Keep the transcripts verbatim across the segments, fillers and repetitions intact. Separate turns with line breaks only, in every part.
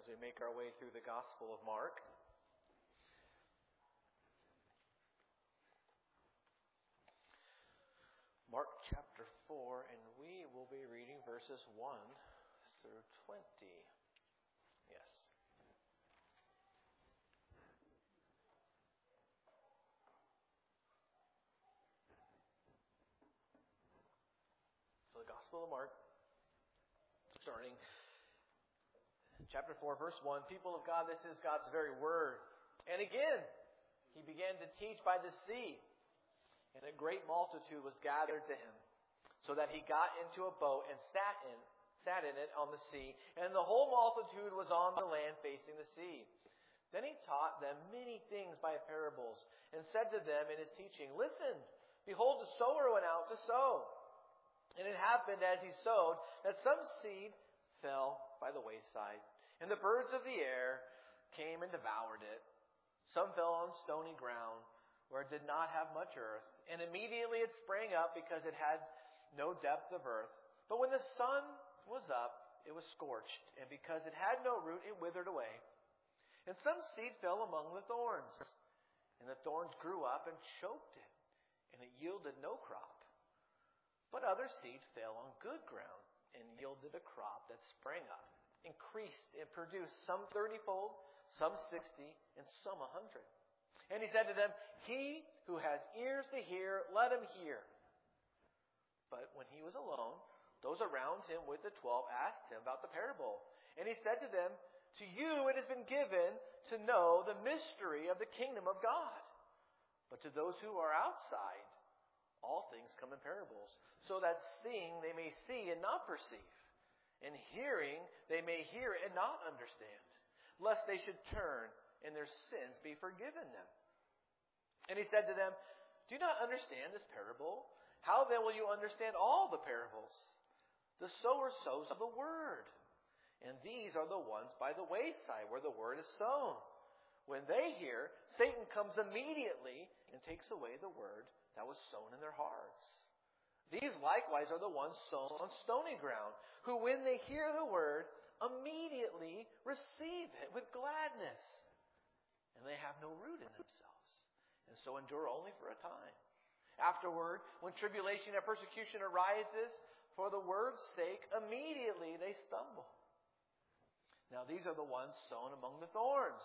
as we make our way through the Gospel of Mark. Mark chapter four, and we will be reading verses one through twenty. Yes. So the Gospel of Mark, starting chapter four, verse one. People of God, this is God's very word. And again, he began to teach by the sea. And a great multitude was gathered to him, so that he got into a boat and sat in, sat in it on the sea. And the whole multitude was on the land facing the sea. Then he taught them many things by parables, and said to them in his teaching, "Listen, behold, the sower went out to sow. And it happened as he sowed that some seed fell by the wayside, and the birds of the air came and devoured it. Some fell on stony ground, where it did not have much earth, and immediately it sprang up because it had no depth of earth. But when the sun was up, it was scorched, and because it had no root, it withered away. And some seed fell among the thorns, and the thorns grew up and choked it, and it yielded no crop. But other seed fell on good ground, and yielded a crop that sprang up, increased, and produced some thirtyfold, some sixty, and some a hundred. And he said to them, He who has ears to hear, let him hear. But when he was alone, those around him with the twelve asked him about the parable. And he said to them, To you it has been given to know the mystery of the kingdom of God. But to those who are outside, all things come in parables, so that seeing they may see and not perceive, and hearing they may hear and not understand, lest they should turn and their sins be forgiven them. And he said to them, Do you not understand this parable? How then will you understand all the parables? The sower sows the word, and these are the ones by the wayside where the word is sown. When they hear, Satan comes immediately and takes away the word that was sown in their hearts. These likewise are the ones sown on stony ground, who when they hear the word, immediately receive it with gladness. And they have no root in themselves, and so endure only for a time. Afterward, when tribulation and persecution arises, for the word's sake, immediately they stumble. Now these are the ones sown among the thorns.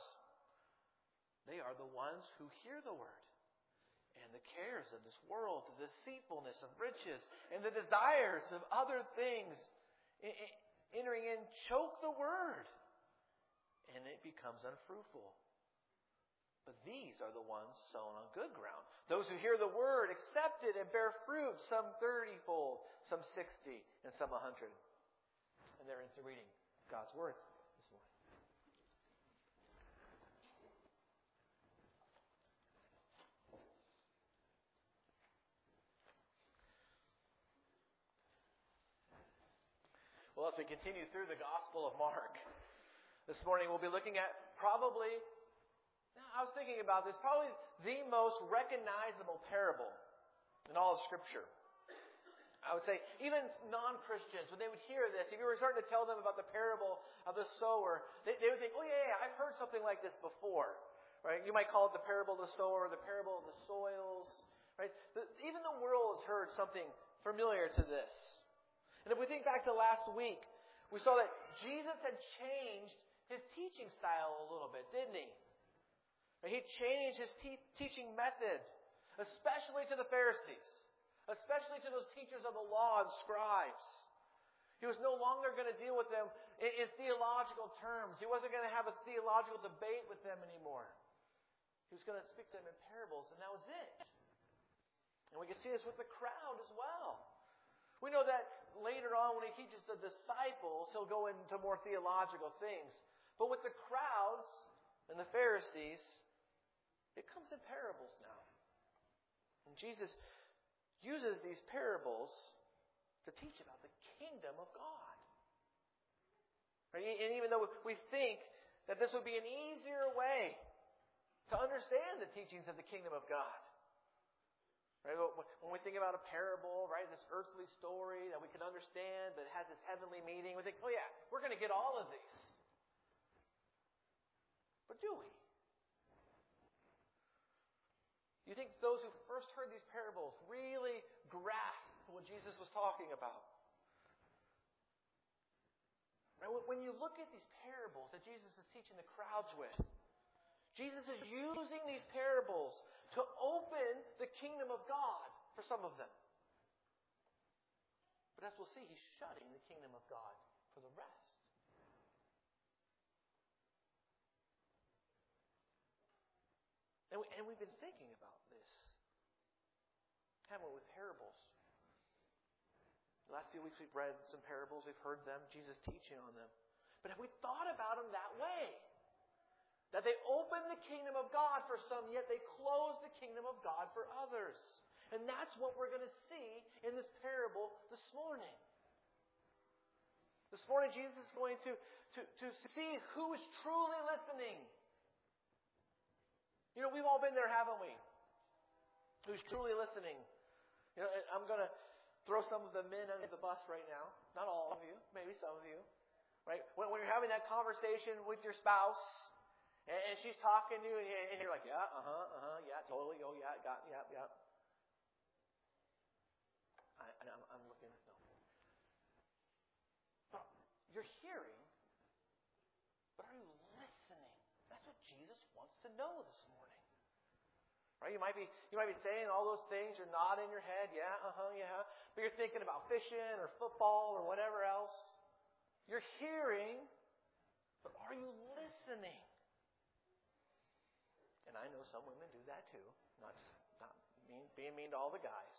They are the ones who hear the word, and the cares of this world, the deceitfulness of riches, and the desires of other things, entering in, choke the word, and it becomes unfruitful. But these are the ones sown on good ground. Those who hear the word, accept it, and bear fruit, some thirtyfold, some sixty, and some a hundred. And there ends the reading of God's word this morning. Well, as we continue through the Gospel of Mark, this morning we'll be looking at probably... I was thinking about this, probably the most recognizable parable in all of Scripture. I would say even non-Christians, when they would hear this, if you were starting to tell them about the parable of the sower, they, they would think, oh yeah, yeah, I've heard something like this before. Right? You might call it the parable of the sower, the parable of the soils. Right? The, even the world has heard something familiar to this. And if we think back to last week, we saw that Jesus had changed his teaching style a little bit, didn't he? He changed his te- teaching method, especially to the Pharisees, especially to those teachers of the law and scribes. He was no longer going to deal with them in, in theological terms. He wasn't going to have a theological debate with them anymore. He was going to speak to them in parables, and that was it. And we can see this with the crowd as well. We know that later on when he teaches the disciples, he'll go into more theological things. But with the crowds and the Pharisees, it comes in parables now. And Jesus uses these parables to teach about the kingdom of God. Right? And even though we think that this would be an easier way to understand the teachings of the kingdom of God. Right? When we think about a parable, right, this earthly story that we can understand, but it has this heavenly meaning, we think, oh yeah, we're going to get all of these. do we? You think those who first heard these parables really grasped what Jesus was talking about? Right? When you look at these parables that Jesus is teaching the crowds with, Jesus is using these parables to open the kingdom of God for some of them. But as we'll see, he's shutting the kingdom of God for the rest. And, we, and we've been thinking about this, haven't we, with parables? The last few weeks we've read some parables, we've heard them, Jesus teaching on them. But have we thought about them that way? That they open the kingdom of God for some, yet they close the kingdom of God for others. And that's what we're going to see in this parable this morning. This morning Jesus is going to, to, to see who is truly listening. You know, we've all been there, haven't we? Who's truly listening. You know, I'm going to throw some of the men under the bus right now. Not all of you, maybe some of you. Right? When, when you're having that conversation with your spouse, and, and she's talking to you, and, and you're like, yeah, uh-huh, uh-huh, yeah, totally, oh, yeah, got, yeah, yeah. I, I'm, I'm looking, no. But you're hearing, but are you listening? That's what Jesus wants to know this morning. Right? You might be you might be saying all those things, you're nodding your head, yeah, uh-huh, yeah. But you're thinking about fishing or football or whatever else. You're hearing, but are you listening? And I know some women do that too. Not just not mean, being mean to all the guys.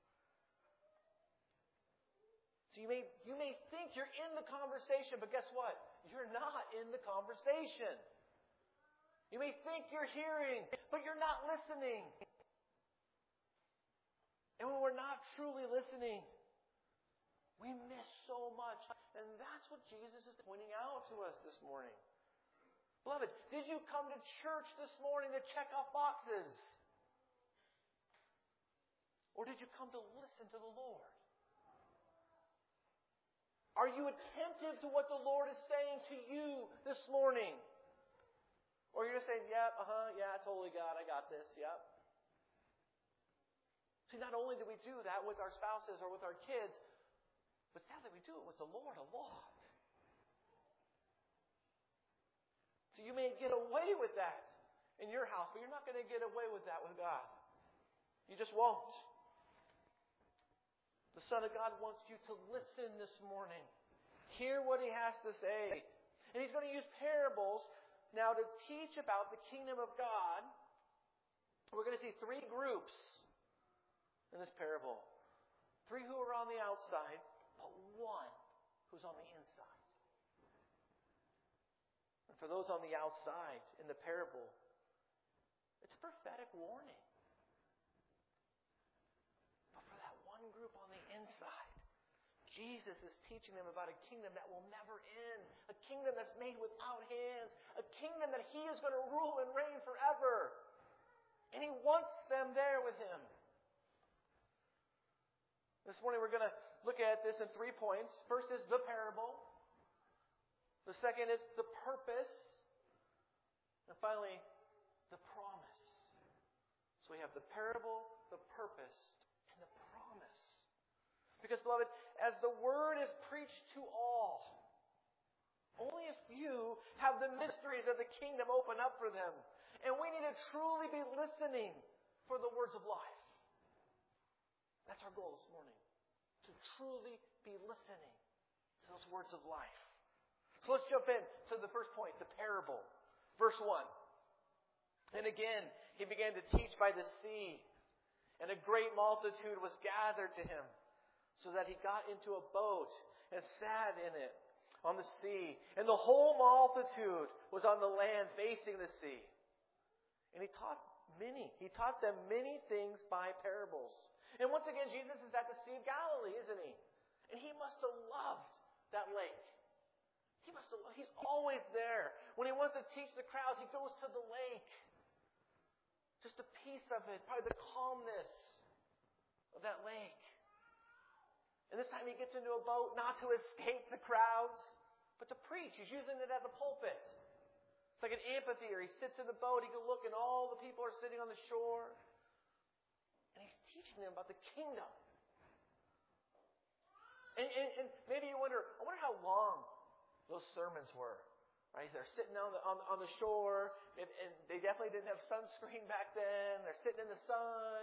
So you may you may think you're in the conversation, but guess what? You're not in the conversation. You may think you're hearing, but you're not listening. And when we're not truly listening, we miss so much. And that's what Jesus is pointing out to us this morning. Beloved, did you come to church this morning to check off boxes? Or did you come to listen to the Lord? Are you attentive to what the Lord is saying to you this morning? Or you're just saying, yeah, uh-huh, yeah, totally God, I got this, yep. See, not only do we do that with our spouses or with our kids, but sadly we do it with the Lord a lot. So you may get away with that in your house, but you're not going to get away with that with God. You just won't. The Son of God wants you to listen this morning. Hear what He has to say. And He's going to use parables now to teach about the kingdom of God. We're going to see three groups in this parable. Three who are on the outside, but one who's on the inside. And for those on the outside in the parable, it's a prophetic warning. But for that one group on the inside, Jesus is teaching them about a kingdom that will never end. A kingdom that's made without hands. A kingdom that He is going to rule and reign forever. And He wants them there with Him. This morning we're going to look at this in three points. First is the parable. The second is the purpose. And finally, the promise. So we have the parable, the purpose, and the promise. Because, beloved, as the word is preached to all, only a few have the mysteries of the kingdom open up for them. And we need to truly be listening for the words of life. That's our goal this morning. To truly be listening to those words of life. So let's jump in to the first point, the parable. Verse one. And again, He began to teach by the sea, and a great multitude was gathered to Him, so that He got into a boat and sat in it on the sea. And the whole multitude was on the land facing the sea. And He taught many. He taught them many things by parables. And once again, Jesus is at the Sea of Galilee, isn't He? And He must have loved that lake. He must have, He's always there. When He wants to teach the crowds, He goes to the lake. Just a piece of it, probably the calmness of that lake. And this time He gets into a boat not to escape the crowds, but to preach. He's using it as a pulpit. It's like an amphitheater. He sits in the boat. He can look and all the people are sitting on the shore. And he's teaching them about the kingdom. And, and, and maybe you wonder, I wonder how long those sermons were. Right? They're sitting on the, on, on the shore, and, and they definitely didn't have sunscreen back then. They're sitting in the sun.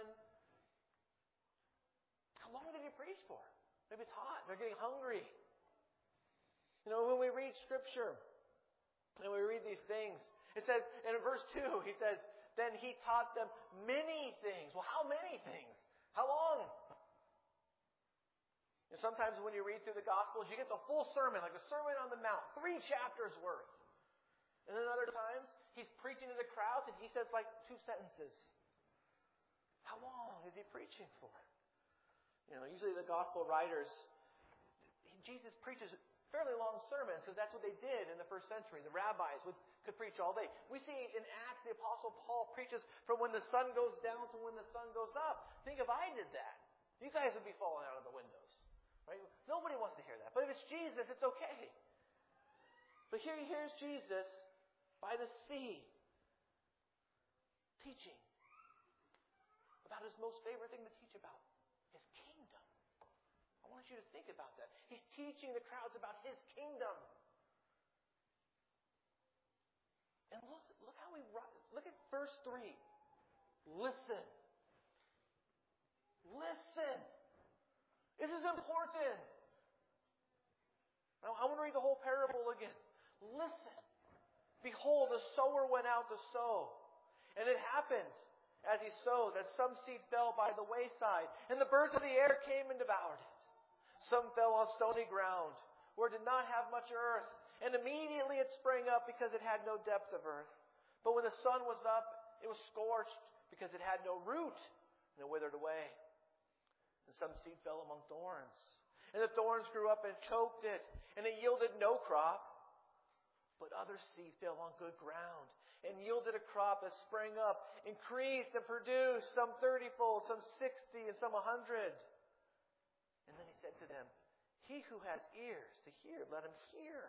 How long did he preach for? Maybe it's hot. They're getting hungry. You know, when we read Scripture, and we read these things, it says, in verse two, he says, then he taught them many things. Well, how many things? How long? And sometimes when you read through the Gospels, you get the full sermon, like the Sermon on the Mount, three chapters worth. And then other times, he's preaching to the crowds, and he says like two sentences. How long is he preaching for? You know, usually the Gospel writers, Jesus preaches fairly long sermons, because that's what they did in the first century. The rabbis would, could preach all day. We see in Acts, the Apostle Paul preaches from when the sun goes down to when the sun goes up. Think if I did that. You guys would be falling out of the windows. Right? Nobody wants to hear that. But if it's Jesus, it's okay. But here, here's Jesus by the sea, teaching about his most favorite thing to teach about, his kingdom. I want you to think about that. He's teaching the crowds about his kingdom. And look, look how we look at verse three. Listen. Listen. This is important. Now, I want to read the whole parable again. Listen. Behold, the sower went out to sow. And it happened, as he sowed, that some seed fell by the wayside, and the birds of the air came and devoured it. Some fell on stony ground, where it did not have much earth, and immediately it sprang up because it had no depth of earth. But when the sun was up, it was scorched because it had no root, and it withered away. And some seed fell among thorns, and the thorns grew up and choked it, and it yielded no crop. But other seed fell on good ground, and yielded a crop that sprang up, increased and produced, some thirtyfold, some sixty, and some a hundred. And then he said to them, he who has ears to hear, let him hear.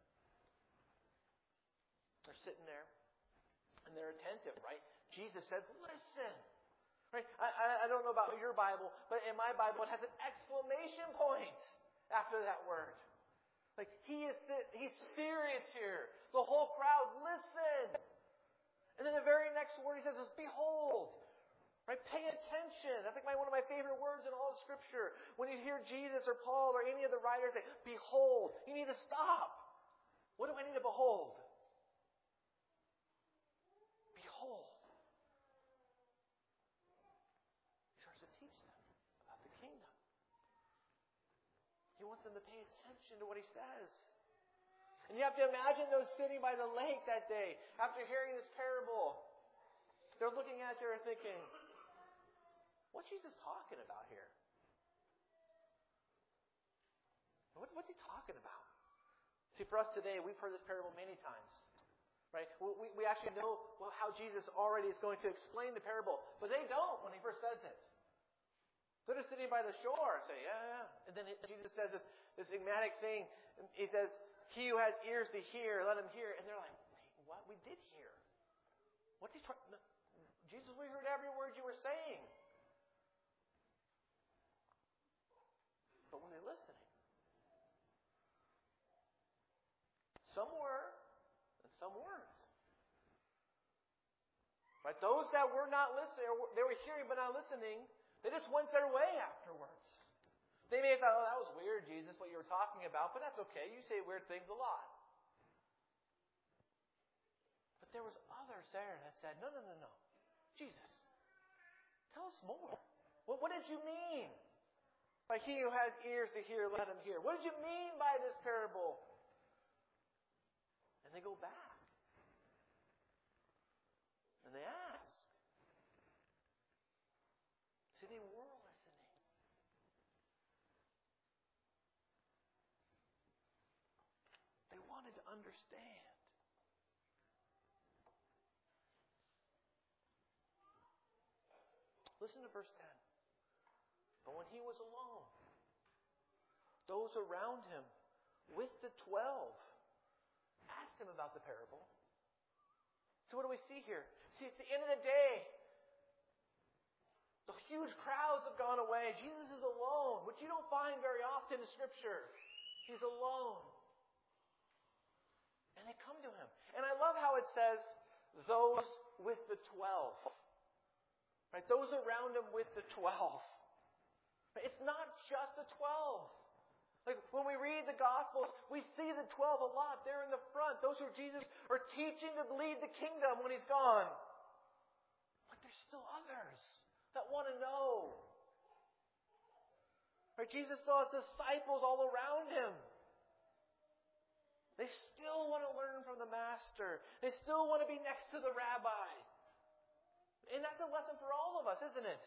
They're sitting there, and they're attentive, right? Jesus said, listen. Right? I, I, I don't know about your Bible, but in my Bible it has an exclamation point after that word. Like, he is he's serious here. The whole crowd, listen. And then the very next word he says is, behold. Right? Pay attention. That's like my, one of my favorite words in all of Scripture. When you hear Jesus or Paul or any of the writers say, behold, you need to stop. What do I need to behold? Behold. He starts to teach them about the kingdom. He wants them to pay attention to what he says. And you have to imagine those sitting by the lake that day, after hearing this parable. They're looking at you and thinking, what's Jesus talking about here? What's, what's he talking about? See, for us today, we've heard this parable many times. Right? We, we actually know how Jesus already is going to explain the parable. But they don't when he first says it. They're just sitting by the shore and say, yeah, yeah. And then Jesus says this, this enigmatic thing. He says, he who has ears to hear, let him hear. And they're like, wait, what? We did hear. What's he trying? No, Jesus, we heard every word you were saying. But were they listening? Some were, and some weren't. Right? Those that were not listening, or they were hearing but not listening, they just went their way afterwards. They may have thought, oh, that was weird, Jesus, what you were talking about, but that's okay. You say weird things a lot. But there was others there that said, no, no, no, no. Jesus, tell us more. What, what did you mean? Like, he who has ears to hear, let him hear. What did you mean by this parable? And they go back. And they ask. See, they were listening. They wanted to understand. Listen to verse ten. But when he was alone, those around him with the twelve asked him about the parable. So what do we see here? See, it's the end of the day. The huge crowds have gone away. Jesus is alone, which you don't find very often in Scripture. He's alone. And they come to him. And I love how it says, those with the twelve. Right? Those around him with the twelve. It's not just the twelve. Like when we read the Gospels, we see the twelve a lot. They're in the front. Those who Jesus are teaching to lead the kingdom when he's gone. But there's still others that want to know. Right? Jesus still has disciples all around him. They still want to learn from the Master. They still want to be next to the Rabbi. And that's a lesson for all of us, isn't it?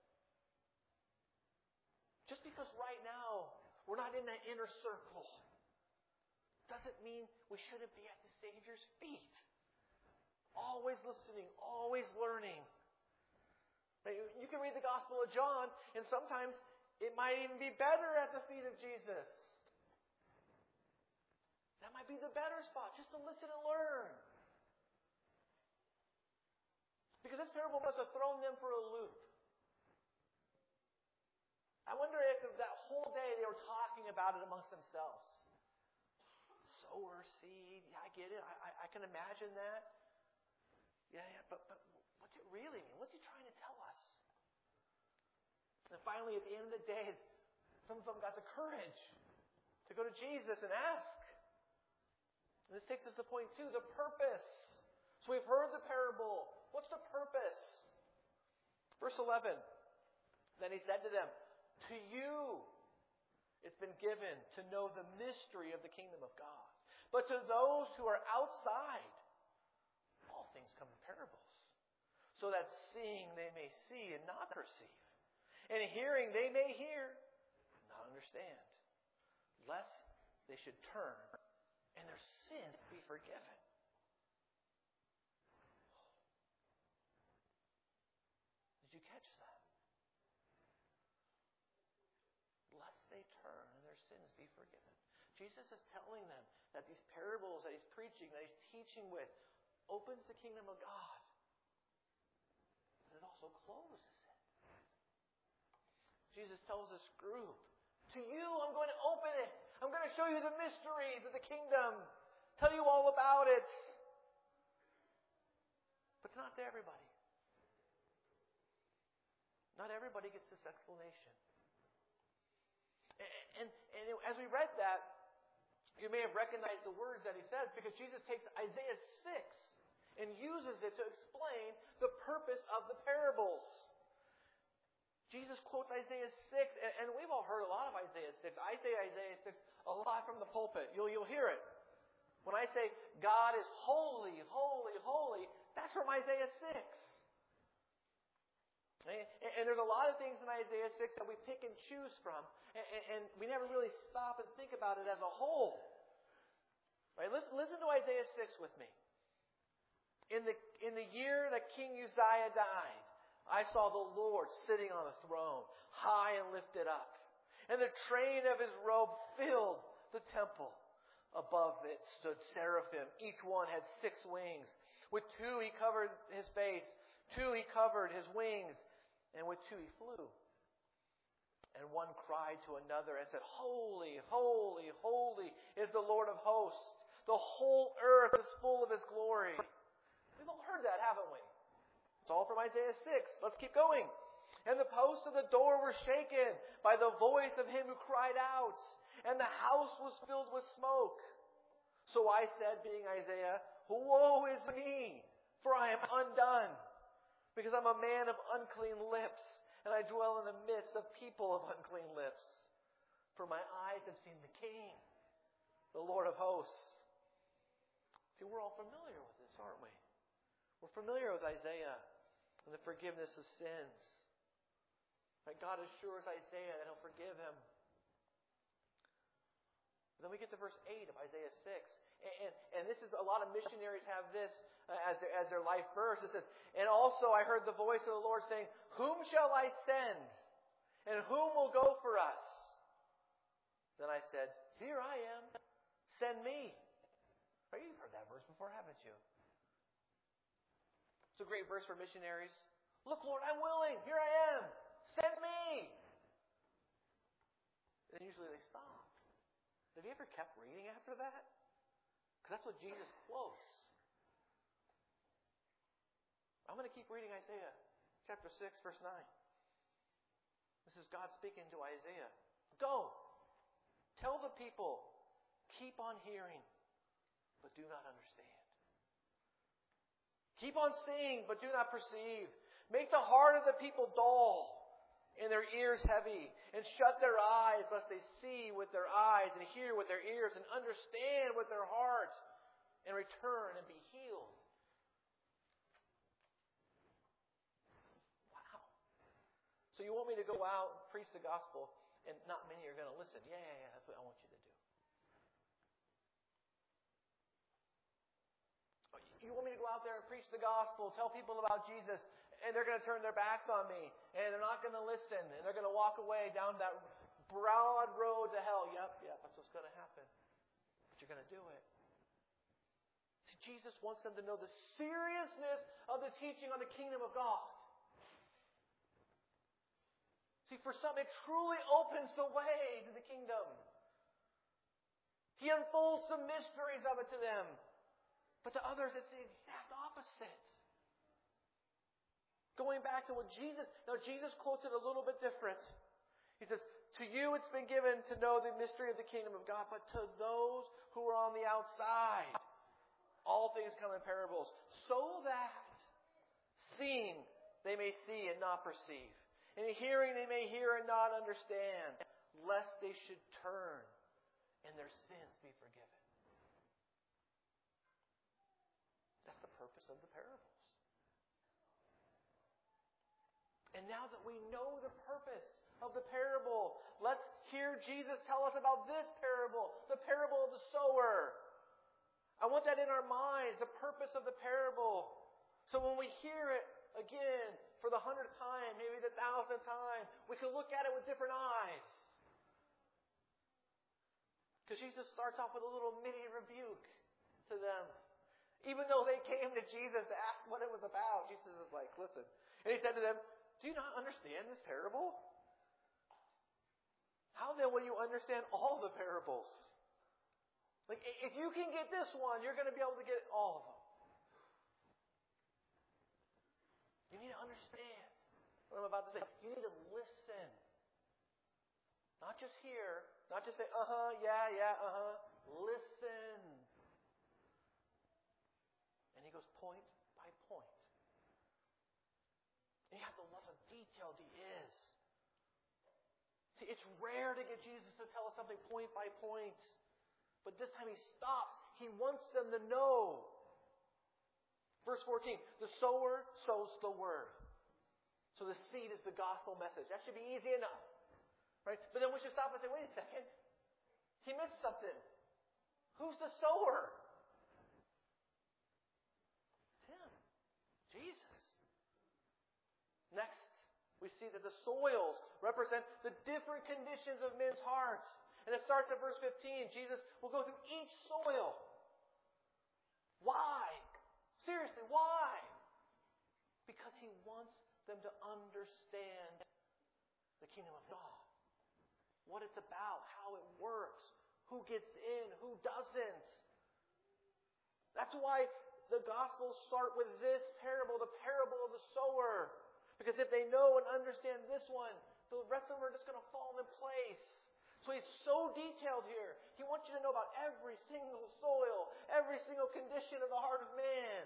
Just because right now we're not in that inner circle doesn't mean we shouldn't be at the Savior's feet. Always listening, always learning. You can read the Gospel of John, and sometimes it might even be better at the feet of Jesus. That might be the better spot, just to listen and learn. Because this parable must have thrown them for a loop. I wonder if that whole day they were talking about it amongst themselves. Sower, seed, yeah, I get it. I, I, I can imagine that. Yeah, yeah, but, but what's it really mean? What's he trying to tell us? And finally, at the end of the day, some of them got the courage to go to Jesus and ask. And this takes us to point two, the purpose. So we've heard the parable. What's the purpose? Verse eleven. Then he said to them, to you it's been given to know the mystery of the kingdom of God. But to those who are outside, all things come in parables. So that seeing they may see and not perceive. And hearing they may hear and not understand. Lest they should turn and their sins be forgiven. Did you catch that? Lest they turn and their sins be forgiven. Jesus is telling them that these parables that he's preaching, that he's teaching with, opens the kingdom of God. But it also closes it. Jesus tells this group, to you I'm going to open it. I'm going to show you the mysteries of the kingdom. Tell you all about it. But it's not to everybody. Not everybody gets this explanation. And, and, and as we read that, you may have recognized the words that he says because Jesus takes Isaiah six and uses it to explain the purpose of the parables. Jesus quotes Isaiah six, and, and we've all heard a lot of Isaiah six. I say Isaiah six a lot from the pulpit. You'll, you'll hear it. When I say God is holy, holy, holy, that's from Isaiah six. And, and there's a lot of things in Isaiah six that we pick and choose from, and, and we never really stop and think about it as a whole. Right? Listen, listen to Isaiah six with me. In the, in the year that King Uzziah died, I saw the Lord sitting on a throne, high and lifted up. And the train of his robe filled the temple. Above it stood seraphim. Each one had six wings. With two he covered his face. Two he covered his wings. And with two he flew. And one cried to another and said, Holy, holy, holy is the Lord of hosts. The whole earth is full of his glory. We've all heard that, haven't we? It's all from Isaiah six. Let's keep going. And the posts of the door were shaken by the voice of him who cried out. And the house was filled with smoke. So I said, being Isaiah, woe is me, for I am undone, because I'm a man of unclean lips, and I dwell in the midst of people of unclean lips. For my eyes have seen the King, the Lord of hosts. See, we're all familiar with this, aren't we? We're familiar with Isaiah and the forgiveness of sins. Right? God assures Isaiah that he'll forgive him. Then we get to verse eight of Isaiah six. And, and, and this is, a lot of missionaries have this uh, as, their, as their life verse. It says, and also I heard the voice of the Lord saying, whom shall I send? And whom will go for us? Then I said, here I am. Send me. Right, you've heard that verse before, haven't you? It's a great verse for missionaries. Look, Lord, I'm willing. Here I am. Send me. And usually they stop. Have you ever kept reading after that? Because that's what Jesus quotes. I'm going to keep reading Isaiah chapter six, verse nine. This is God speaking to Isaiah. Go. Tell the people, keep on hearing, but do not understand. Keep on seeing, but do not perceive. Make the heart of the people dull and their ears heavy, and shut their eyes lest they see with their eyes and hear with their ears and understand with their heart and return and be healed. Wow. So you want me to go out and preach the gospel and not many are going to listen. Yeah, yeah, yeah, that's what I want you to do. You want me to go out there and preach the gospel, tell people about Jesus, and they're going to turn their backs on me, and they're not going to listen, and they're going to walk away down that broad road to hell. Yep, yep, that's what's going to happen. But you're going to do it. See, Jesus wants them to know the seriousness of the teaching on the kingdom of God. See, for some, it truly opens the way to the kingdom. He unfolds the mysteries of it to them. But to others, it's the exact opposite. Going back to what Jesus, now Jesus quotes it a little bit different. He says, to you it's been given to know the mystery of the kingdom of God, but to those who are on the outside, all things come in parables, so that seeing they may see and not perceive, and hearing they may hear and not understand, lest they should turn and their sins be forgiven. That's the purpose of the parables. And now that we know the purpose of the parable, let's hear Jesus tell us about this parable, the parable of the sower. I want that in our minds, the purpose of the parable. So when we hear it again for the hundredth time, maybe the thousandth time, we can look at it with different eyes. Because Jesus starts off with a little mini rebuke to them. Even though they came to Jesus to ask what it was about, Jesus is like, listen. And he said to them, do you not understand this parable? How then will you understand all the parables? Like, if you can get this one, you're going to be able to get all of them. You need to understand what I'm about to say. You need to listen. Not just hear, not just say, uh-huh, yeah, yeah, uh-huh. Listen. And he goes point by point. And you have to love how detailed he is. See, it's rare to get Jesus to tell us something point by point. But this time he stops. He wants them to know. Verse fourteen, the sower sows the word. So the seed is the gospel message. That should be easy enough. Right? But then we should stop and say, wait a second. He missed something. Who's the sower? It's him. Jesus. Next, we see that the soils represent the different conditions of men's hearts. And it starts at verse fifteen. Jesus will go through each soil. Why? Seriously, why? Because he wants them to understand the kingdom of God. What it's about, how it works, who gets in, who doesn't. That's why the Gospels start with this parable, the parable of the sower. Because if they know and understand this one, the rest of them are just going to fall in place. So he's so detailed here. He wants you to know about every single soil, every single condition of the heart of man.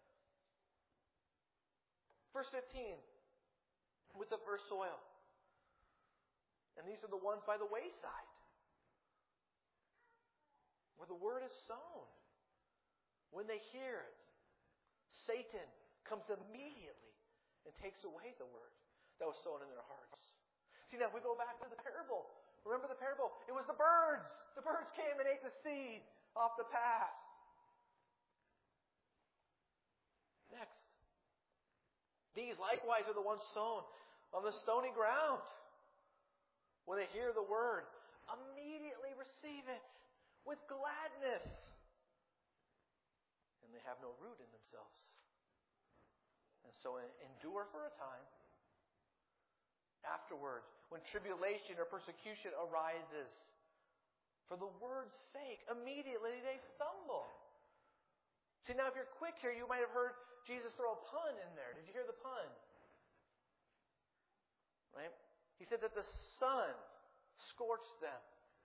Verse fifteen, with the first soil. And these are the ones by the wayside, where the word is sown. When they hear it, Satan comes immediately and takes away the word that was sown in their hearts. See, now if we go back to the parable, remember the parable? It was the birds. The birds came and ate the seed off the path. Next. These likewise are the ones sown on the stony ground. When they hear the word, immediately receive it with gladness. And they have no root in themselves. So endure for a time. Afterward, when tribulation or persecution arises, for the word's sake, immediately they stumble. See, now if you're quick here, you might have heard Jesus throw a pun in there. Did you hear the pun? Right? He said that the sun scorched them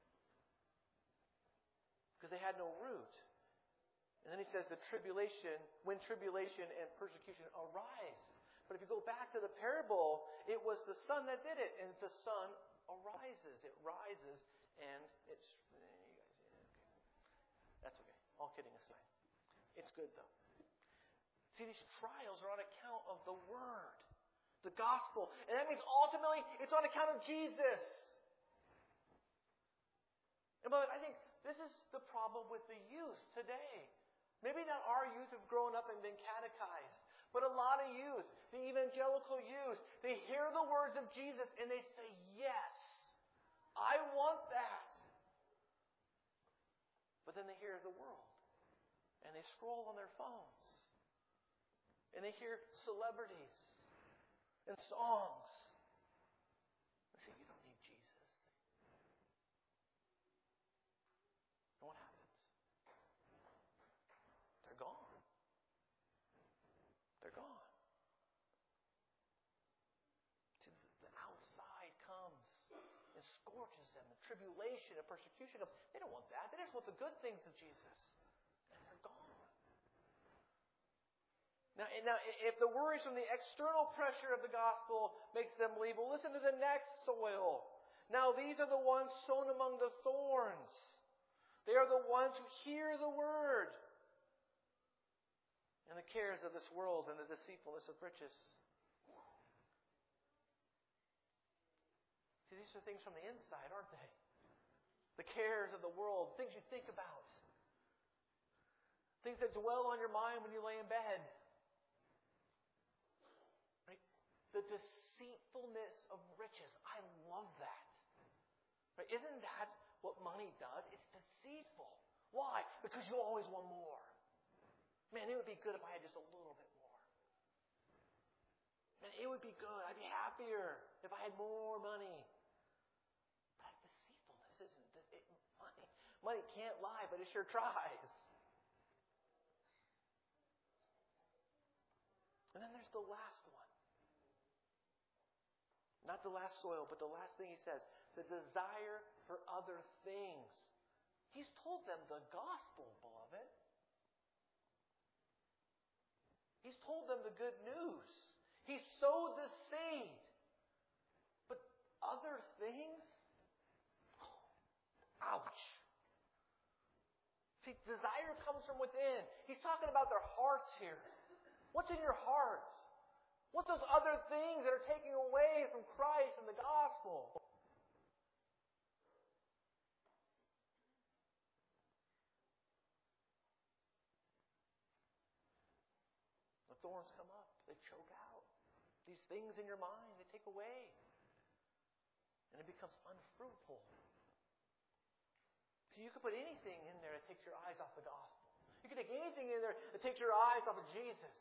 because they had no root. And then he says the tribulation, when tribulation and persecution arise. But if you go back to the parable, it was the sun that did it. And the sun arises. It rises and it's... You guys, yeah, okay. That's okay. All kidding aside. It's good though. See, these trials are on account of the Word, the gospel. And that means ultimately it's on account of Jesus. And but I think this is the problem with the youth today. Maybe not our youth have grown up and been catechized, but a lot of youth, the evangelical youth, they hear the words of Jesus and they say, yes, I want that. But then they hear the world and they scroll on their phones and they hear celebrities and songs. They say, you don't need Jesus. And what happens? They're gone. They're gone. See, the outside comes and scorches them. And tribulation and persecution comes. They don't want that. They just want the good things of Jesus. And they're gone. Now, now, if the worries from the external pressure of the gospel makes them leave, well, listen to the next soil. Now, these are the ones sown among the thorns. They are the ones who hear the word. And the cares of this world and the deceitfulness of riches. See, these are things from the inside, aren't they? The cares of the world, things you think about. Things that dwell on your mind when you lay in bed. Right? The deceitfulness of riches. I love that. Right? Isn't that what money does? It's deceitful. Why? Because you always want more. Man, it would be good if I had just a little bit more. Man, it would be good. I'd be happier if I had more money. That's deceitfulness, isn't it? it money, money can't lie, but it sure tries. And then there's the last one. Not the last soil, but the last thing he says. The desire for other things. He's told them the gospel, beloved. He's told them the good news. He sowed the seed. But other things? Oh, ouch. See, desire comes from within. He's talking about their hearts here. What's in your heart? What's those other things that are taking away from Christ and the gospel? The thorns come up. They choke out. These things in your mind, they take away. And it becomes unfruitful. So you can put anything in there that takes your eyes off the gospel. You can take anything in there that takes your eyes off of Jesus.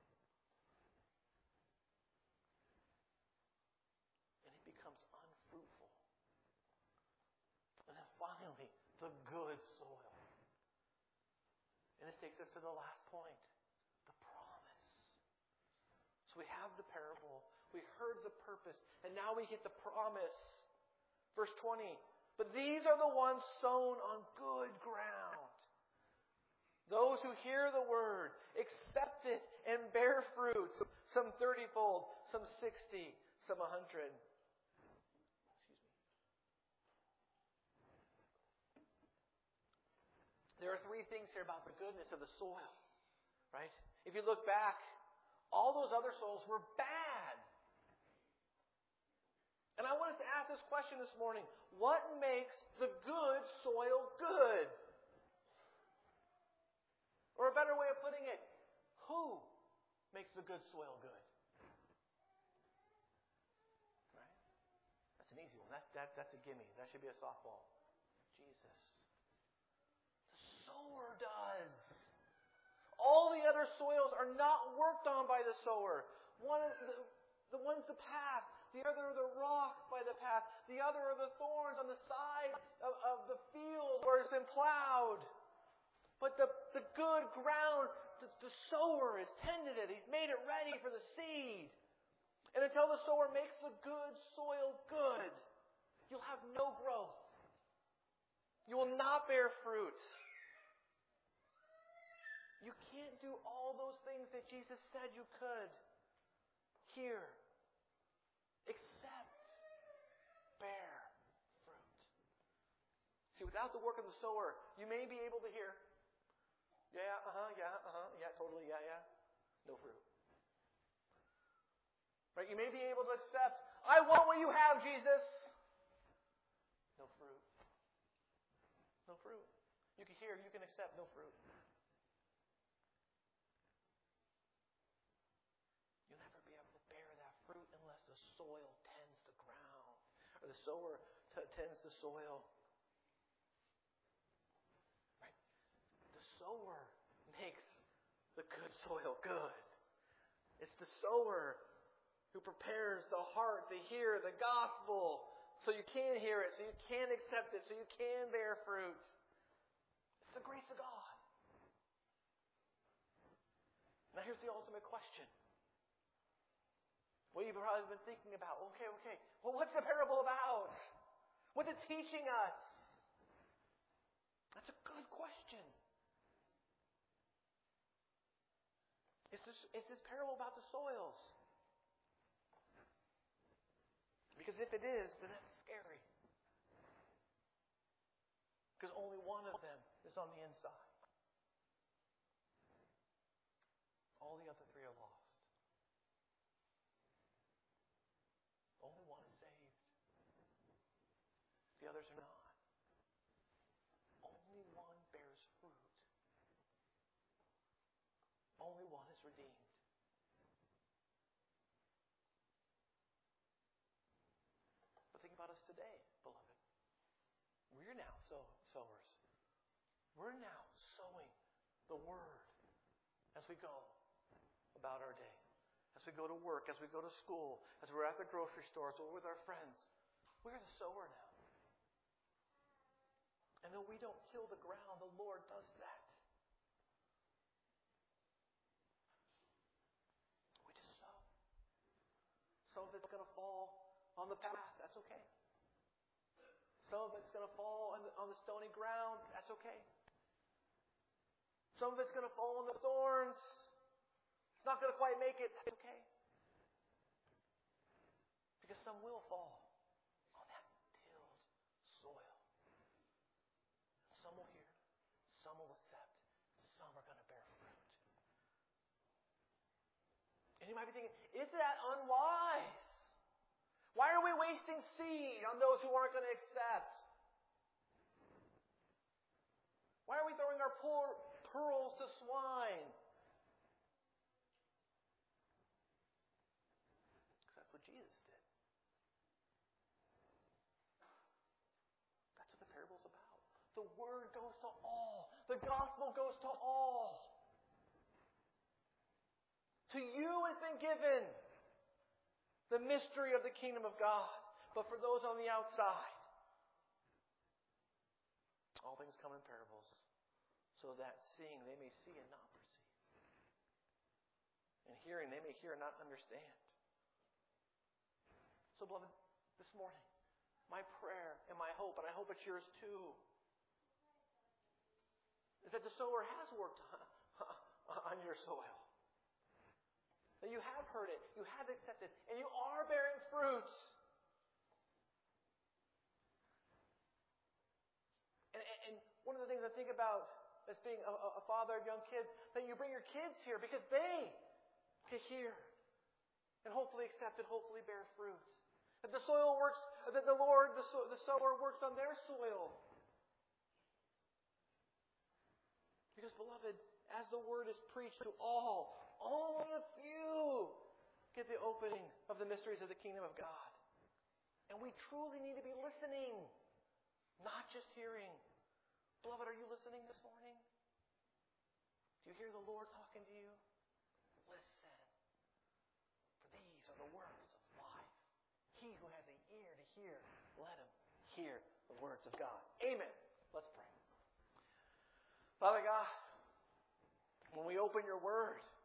And it becomes unfruitful. And then finally, the good soil. And this takes us to the last point. The promise. So we have the parable. We heard the purpose. And now we get the promise. Verse twenty. But these are the ones sown on good ground. Those who hear the word, accept it, and bear fruit. Some thirty-fold, some sixty, some a hundred. Excuse me. There are three things here about the goodness of the soil. Right? If you look back, all those other soils were bad. And I want us to ask this question this morning. What makes the good soil good? Or a better way of putting it, who makes the good soil good? Right? That's an easy one. That, that, that's a gimme. That should be a softball. Jesus. The sower does. All the other other soils are not worked on by the sower. One of the, the one's the path. The other are the rocks by the path. The other are the thorns on the side of, of the field where it's been plowed. But the, the good ground, the, the sower has tended it. He's made it ready for the seed. And until the sower makes the good soil good, you'll have no growth. You will not bear fruit. You can't do all those things that Jesus said you could here, except bear fruit. See, without the work of the sower, you may be able to hear, yeah, uh-huh, yeah, uh-huh, yeah, totally, yeah, yeah. No fruit. Right? You may be able to accept, I want what you have, Jesus. No fruit. No fruit. You can hear, you can accept, no fruit. You'll never be able to bear that fruit unless the soil tends the ground, or the sower t- tends the soil. Right? The sower makes the good soil good. It's the sower who prepares the heart to hear the gospel so you can hear it, so you can accept it, so you can bear fruit. It's the grace of God. Now here's the ultimate question. What you've probably been thinking about. Okay, okay. Well, what's the parable about? What's it teaching us? That's a good question. Is this, is this parable about the soils? Because if it is, then that's scary. Because only one of them is on the inside. All the other three are lost. Only one is saved. The others are not. Only one bears fruit. Only one is redeemed. But think about us today, beloved. We're now sow- sowers. We're now sowing the word as we go about our day. As we go to work, as we go to school, as we're at the grocery stores or with our friends. We're the sower now. And though we don't till the ground, the Lord does that. We just sow. Some of it's going to fall on the path. That's okay. Some of it's going to fall on the, on the stony ground. That's okay. Some of it's going to fall on the thorns. It's not going to quite make it. That's okay. Because some will fall on that tilled soil. Some will hear. Some will accept. Some are going to bear fruit. And you might be thinking, is that unwise? Why are we wasting seed on those who aren't going to accept? Why are we throwing our poor pearls to swine? Because that's what Jesus did. That's what the parable's about. The word goes to all. The gospel goes to all. To you has been given the mystery of the kingdom of God. But for those on the outside, all things come in parables, so that seeing they may see and not perceive. And hearing they may hear and not understand. So, beloved, this morning, my prayer and my hope, and I hope it's yours too, is that the sower has worked on, on your soil. That you have heard it, you have accepted, and you are bearing fruits. And, and one of the things I think about as being a, a father of young kids, that you bring your kids here because they can hear and hopefully accept and hopefully bear fruit. That the soil works, that the Lord, the, so, the sower works on their soil. Because, beloved, as the word is preached to all, only a few get the opening of the mysteries of the kingdom of God. And we truly need to be listening, not just hearing. Beloved, are you listening this morning? Do you hear the Lord talking to you? Listen. For these are the words of life. He who has an ear to hear, let him hear the words of God. Amen. Let's pray. Father God, when we open your word,